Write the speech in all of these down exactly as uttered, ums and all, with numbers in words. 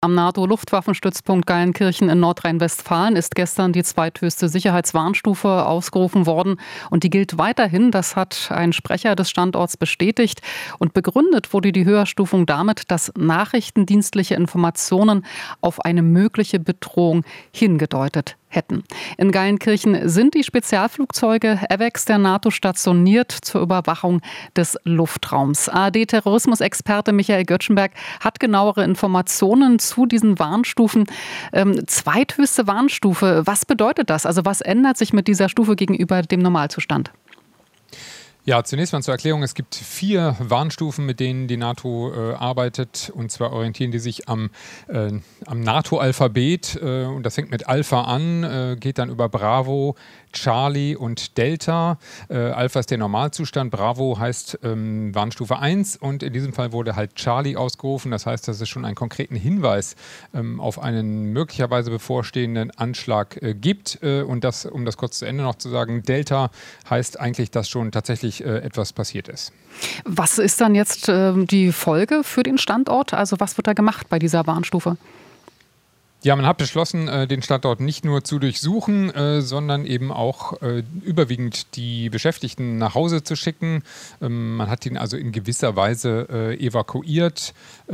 Am NATO-Luftwaffenstützpunkt Geilenkirchen in Nordrhein-Westfalen ist gestern die zweithöchste Sicherheitswarnstufe ausgerufen worden. Und die gilt weiterhin. Das hat ein Sprecher des Standorts bestätigt. Und begründet wurde die Höherstufung damit, dass nachrichtendienstliche Informationen auf eine mögliche Bedrohung hingedeutet hätten. In Geilenkirchen sind die Spezialflugzeuge AWACS der NATO stationiert zur Überwachung des Luftraums. A R D-Terrorismusexperte Michael Göttschenberg hat genauere Informationen zu diesen Warnstufen. Ähm, zweithöchste Warnstufe, was bedeutet das? Also was ändert sich mit dieser Stufe gegenüber dem Normalzustand? Ja, zunächst mal zur Erklärung. Es gibt vier Warnstufen, mit denen die NATO äh, arbeitet. Und zwar orientieren die sich am, äh, am NATO-Alphabet. Äh, und das fängt mit Alpha an, äh, geht dann über Bravo, Charlie und Delta. Äh, Alpha ist der Normalzustand, Bravo heißt ähm, Warnstufe eins. Und in diesem Fall wurde halt Charlie ausgerufen. Das heißt, dass es schon einen konkreten Hinweis ähm, auf einen möglicherweise bevorstehenden Anschlag äh, gibt. Äh, und das, um das kurz zu Ende noch zu sagen, Delta heißt eigentlich, dass schon tatsächlich äh, etwas passiert ist. Was ist dann jetzt äh, die Folge für den Standort? Also was wird da gemacht bei dieser Warnstufe? Ja, man hat beschlossen, den Standort nicht nur zu durchsuchen, sondern eben auch überwiegend die Beschäftigten nach Hause zu schicken. Man hat ihn also in gewisser Weise evakuiert,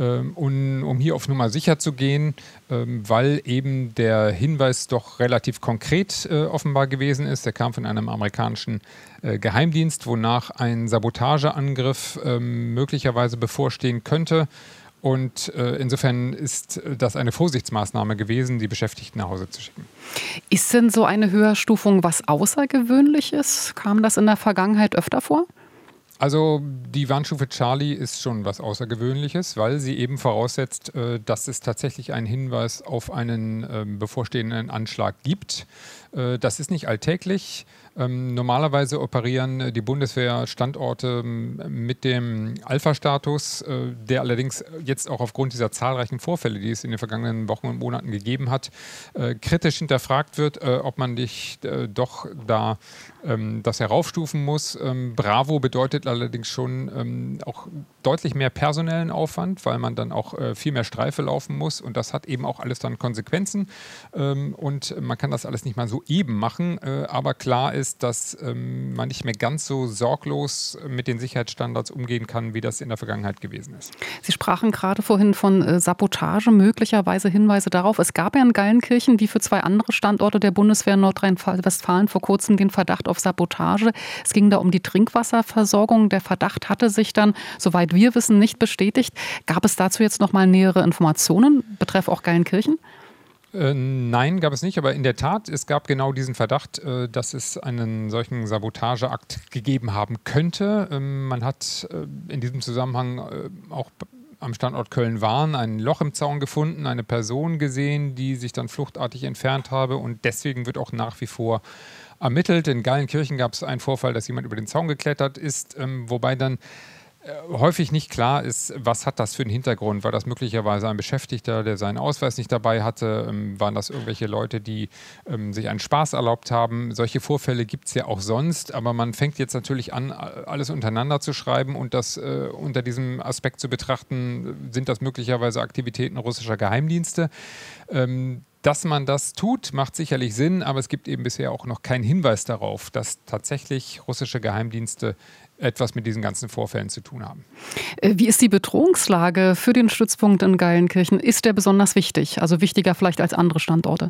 um hier auf Nummer sicher zu gehen, weil eben der Hinweis doch relativ konkret offenbar gewesen ist. Der kam von einem amerikanischen Geheimdienst, wonach ein Sabotageangriff möglicherweise bevorstehen könnte. Und äh, insofern ist das eine Vorsichtsmaßnahme gewesen, die Beschäftigten nach Hause zu schicken. Ist denn so eine Höherstufung was Außergewöhnliches? Kam das in der Vergangenheit öfter vor? Also die Warnstufe Charlie ist schon was Außergewöhnliches, weil sie eben voraussetzt, äh, dass es tatsächlich einen Hinweis auf einen äh, bevorstehenden Anschlag gibt. Äh, das ist nicht alltäglich. Ähm, normalerweise operieren die Bundeswehr-Standorte mit dem Alpha-Status, äh, der allerdings jetzt auch aufgrund dieser zahlreichen Vorfälle, die es in den vergangenen Wochen und Monaten gegeben hat, äh, kritisch hinterfragt wird, äh, ob man nicht äh, doch da ähm, das heraufstufen muss. Ähm, Bravo bedeutet allerdings schon ähm, auch deutlich mehr personellen Aufwand, weil man dann auch äh, viel mehr Streife laufen muss und das hat eben auch alles dann Konsequenzen ähm, und man kann das alles nicht mal so eben machen, äh, aber klar ist, dass ähm, man nicht mehr ganz so sorglos mit den Sicherheitsstandards umgehen kann, wie das in der Vergangenheit gewesen ist. Sie sprachen gerade vorhin von äh, Sabotage, möglicherweise Hinweise darauf. Es gab ja in Geilenkirchen wie für zwei andere Standorte der Bundeswehr in Nordrhein-Westfalen vor kurzem den Verdacht auf Sabotage. Es ging da um die Trinkwasserversorgung. Der Verdacht hatte sich dann, soweit wir wissen, nicht bestätigt. Gab es dazu jetzt noch mal nähere Informationen, betreff auch Geilenkirchen? Äh, nein, gab es nicht, aber in der Tat, es gab genau diesen Verdacht, äh, dass es einen solchen Sabotageakt gegeben haben könnte. Ähm, man hat äh, in diesem Zusammenhang äh, auch am Standort Köln-Wahn ein Loch im Zaun gefunden, eine Person gesehen, die sich dann fluchtartig entfernt habe und deswegen wird auch nach wie vor ermittelt. In Geilenkirchen gab es einen Vorfall, dass jemand über den Zaun geklettert ist, ähm, wobei dann häufig nicht klar ist, was hat das für einen Hintergrund. War das möglicherweise ein Beschäftigter, der seinen Ausweis nicht dabei hatte? Ähm, waren das irgendwelche Leute, die ähm, sich einen Spaß erlaubt haben? Solche Vorfälle gibt es ja auch sonst, aber man fängt jetzt natürlich an, alles untereinander zu schreiben und das äh, unter diesem Aspekt zu betrachten, sind das möglicherweise Aktivitäten russischer Geheimdienste? Ähm, Dass man das tut, macht sicherlich Sinn, aber es gibt eben bisher auch noch keinen Hinweis darauf, dass tatsächlich russische Geheimdienste etwas mit diesen ganzen Vorfällen zu tun haben. Wie ist die Bedrohungslage für den Stützpunkt in Geilenkirchen? Ist der besonders wichtig? Also wichtiger vielleicht als andere Standorte?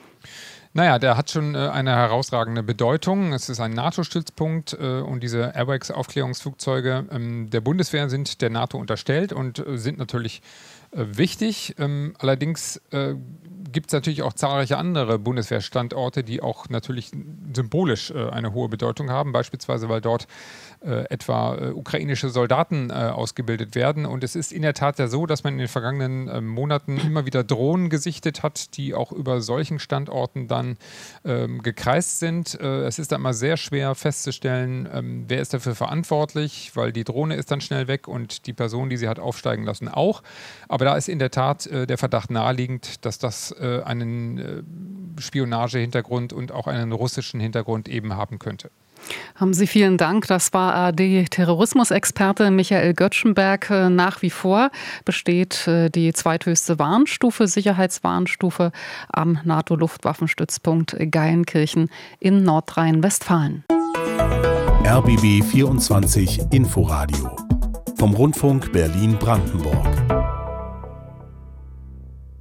Naja, der hat schon äh, eine herausragende Bedeutung. Es ist ein NATO-Stützpunkt äh, und diese AWACS-Aufklärungsflugzeuge ähm, der Bundeswehr sind der NATO unterstellt und äh, sind natürlich äh, wichtig. Ähm, allerdings äh, gibt es natürlich auch zahlreiche andere Bundeswehrstandorte, die auch natürlich symbolisch äh, eine hohe Bedeutung haben, beispielsweise weil dort äh, etwa äh, ukrainische Soldaten äh, ausgebildet werden. Und es ist in der Tat ja so, dass man in den vergangenen äh, Monaten immer wieder Drohnen gesichtet hat, die auch über solchen Standorten dann ähm, gekreist sind. Äh, es ist dann immer sehr schwer festzustellen, ähm, wer ist dafür verantwortlich, weil die Drohne ist dann schnell weg und die Person, die sie hat aufsteigen lassen, auch. Aber da ist in der Tat äh, der Verdacht naheliegend, dass das äh, einen äh, Spionagehintergrund und auch einen russischen Hintergrund eben haben könnte. Haben Sie vielen Dank. Das war A R D-Terrorismusexperte Michael Göttschenberg. Nach wie vor besteht die zweithöchste Warnstufe, Sicherheitswarnstufe am NATO-Luftwaffenstützpunkt Geilenkirchen in Nordrhein-Westfalen. R B B vierundzwanzig Inforadio vom Rundfunk Berlin-Brandenburg.